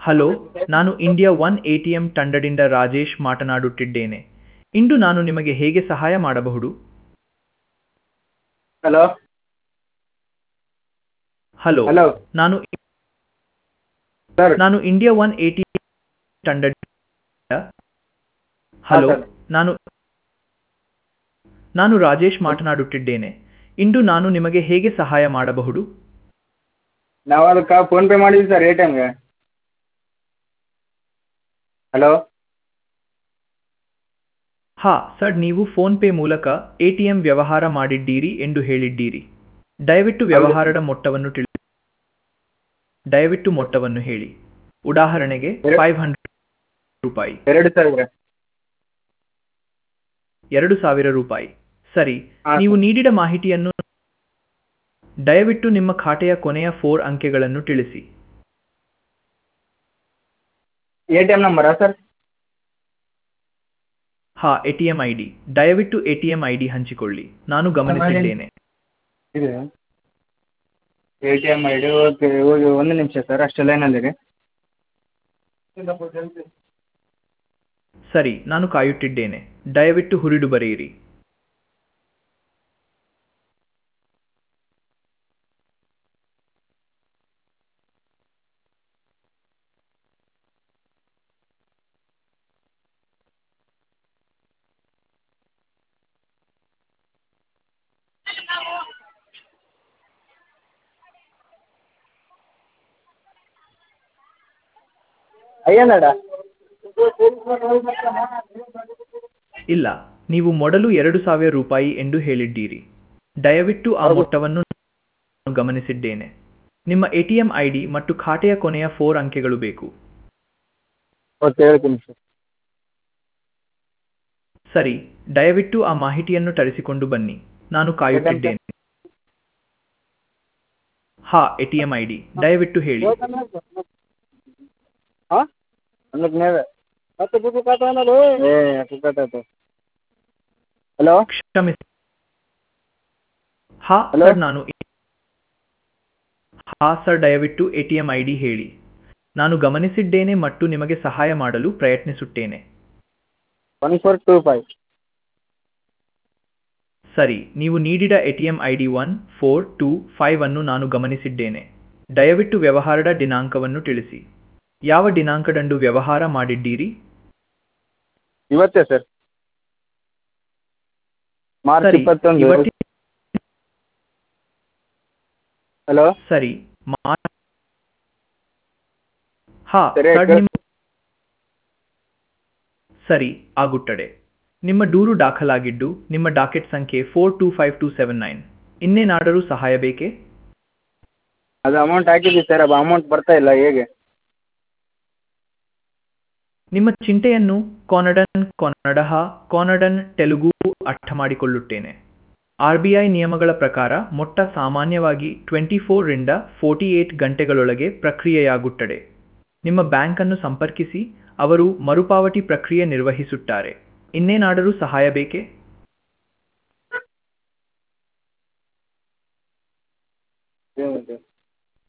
Hello, ನಾನು India one ATM ತಂಡದಿಂದ ರಾಜೇಶ್ ಮಾತನಾಡುತ್ತಿದ್ದೇನೆ. ಇಂದು ನಾನು ನಿಮಗೆ ಹೇಗೆ ಸಹಾಯ ಮಾಡಬಹುದು? ಹಲೋ. ಹಲೋ, ಹಲೋ ನಾನು ಸರ್. ನಾನು ಇಂಡಿಯಾ ಒನ್ ಎಟಿಎಂ ತಂಡದಿಂದ. ಹಾಂ ಹಲೋ, ಸರ್. ನಾನು ನಾನು ರಾಜೇಶ್ ಮಾತನಾಡುತ್ತಿದ್ದೇನೆ. ಇಂದು ನಾನು ನಿಮಗೆ ಹೇಗೆ ಸಹಾಯ ಮಾಡಬಹುದು? ನಾವು ಅದಕ್ಕೆ ಫೋನ್ಪೇ ಮಾಡಿದ್ವಿ ಸರ್ ಎ.ಟಿ.ಎಮ್ಗೆ. ಹಲೋ. ಹಾ ಸರ್, ನೀವು ಫೋನ್ ಪೇ ಮೂಲಕ ಎಟಿಎಂ ವ್ಯವಹಾರ ಮಾಡಿದ್ದೀರಿ ಎಂದು ಹೇಳಿದ್ದೀರಿ. ದಯವಿಟ್ಟು ಹೌದು. ವ್ಯವಹಾರದ ದಯವಿಟ್ಟು ಮೊತ್ತವನ್ನು ಹೇಳಿ. ಉದಾಹರಣೆಗೆ ಎರ- 500 ರೂಪಾಯಿ, 2,000. 2,000 ರೂಪಾಯಿ. ಸರಿ, ಹಾಂ ನೀವು ಸರ್. ನೀಡಿದ ಮಾಹಿತಿಯನ್ನು ದಯವಿಟ್ಟು ನಿಮ್ಮ ಖಾತೆಯ ಕೊನೆಯ 4 ಅಂಕೆಗಳನ್ನು ತಿಳಿಸಿ. ಎ.ಟಿ.ಎಮ್ ನಂಬರಾ ಸರ್? ಹಾ, ಎಟಿಎಂ ಐಡಿ. ದಯವಿಟ್ಟು ಎಟಿಎಂ ಐಡಿ ಹಂಚಿಕೊಳ್ಳಿ, ನಾನು ಗಮನಿಸಿದ್ದೇನೆ. ಇದೆ ಎ.ಟಿ.ಎಮ್ ಐ ಡಿ. ಓಕೆ, ಹೋಗಿ ಒಂದು ನಿಮಿಷ ಸರ್, ಅಷ್ಟು ಲೈನಲ್ಲಿರಿ. ಸರಿ, ನಾನು ಕಾಯುತ್ತಿದ್ದೇನೆ. ದಯವಿಟ್ಟು ಹುರಿದು ಬರೆಯಿರಿ. ಅಯ್ಯನಡ. ಇಲ್ಲ, ನೀವು ಮೊದಲು 2,000 ರೂಪಾಯಿ ಎಂದು ಹೇಳಿದ್ದೀರಿ. ದಯವಿಟ್ಟು ಆ ಹೌದು. ಮೊತ್ತವನ್ನು ನಾನು ಗಮನಿಸಿದ್ದೇನೆ. ನಿಮ್ಮ ಎಟಿಎಂ ಐಡಿ ಮತ್ತು ಖಾತೆಯ ಕೊನೆಯ 4 ಅಂಕೆಗಳು ಬೇಕು. ಓಕೆ, ಹೇಳ್ತೀನಿ ಸರ್. ಸರಿ, ದಯವಿಟ್ಟು ಆ ಮಾಹಿತಿಯನ್ನು ತರಿಸಿಕೊಂಡು ಬನ್ನಿ, ನಾನು ಕಾಯುತ್ತಿದ್ದೇನೆ. ಹಾ, ಎಟಿಎಂ ಐಡಿ ದಯವಿಟ್ಟು ಹೇಳಿ. ಹಾಂ ಅನ್ನಕ್ಕೆ ನೀವೇ ಹಲೋ. ಕ್ಷಮಿಸಿ. ಹಾ ಹಲೋ. ಸರ್, ಹಾ ಸರ್, ದಯವಿಟ್ಟು ಎಟಿಎಂ ಐಡಿ ಹೇಳಿ. ನಾನು ಗಮನಿಸಿದ್ದೇನೆ ಮತ್ತು ನಿಮಗೆ ಸಹಾಯ ಮಾಡಲು ಪ್ರಯತ್ನಿಸುತ್ತೇನೆ. 1425. ಸರಿ, ನೀವು ನೀಡಿದ ಎಟಿಎಂ ಐಡಿ 1425 ಅನ್ನು ನಾನು ಗಮನಿಸಿದ್ದೇನೆ. ದಯವಿಟ್ಟು ವ್ಯವಹಾರದ ದಿನಾಂಕವನ್ನು ತಿಳಿಸಿ. ಯಾವ ದಿನಾಂಕದಂದು ವ್ಯವಹಾರ ಮಾಡಿದ್ದೀರಿ? ಇವತ್ತೇ ಸರ್, ಮಾರ್ಚ್ ಸರಿ, 21. ಹಲೋ. ಸರಿ, ಹಾ ಸರಿಯಾಗಿ ಸರ್, ಸರಿ, ಆಗುತ್ತದೆ. ನಿಮ್ಮ ದೂರು ದಾಖಲಾಗಿದ್ದು, ನಿಮ್ಮ ಡಾಕೆಟ್ ಸಂಖ್ಯೆ 425,279. ಇನ್ನೇನಾದರೂ ಸಹಾಯ ಬೇಕೇ? ಅದು ಅಮೌಂಟ್ ಹಾಕಿದ್ದೀವಿ ಸರ್, ಅದು ಅಮೌಂಟ್ ಬರ್ತಾ ಇಲ್ಲ, ಹೇಗೆ? ನಿಮ್ಮ ಚಿಂತೆಯನ್ನು ಕನ್ನಡನ್ ತೆಲುಗು ಅರ್ಥ ಮಾಡಿಕೊಳ್ಳುತ್ತೇನೆ. RBI ನಿಯಮಗಳ ಪ್ರಕಾರ ಮೊತ್ತ ಸಾಮಾನ್ಯವಾಗಿ 24 ರಿಂದ 48 ಗಂಟೆಗಳೊಳಗೆ ಪ್ರಕ್ರಿಯೆಯಾಗುತ್ತದೆ. ನಿಮ್ಮ ಬ್ಯಾಂಕನ್ನು ಸಂಪರ್ಕಿಸಿ, ಅವರು ಮರುಪಾವತಿ ಪ್ರಕ್ರಿಯೆ ನಿರ್ವಹಿಸುತ್ತಾರೆ. ಇನ್ನೇನಾದರೂ ಸಹಾಯ ಬೇಕೇ?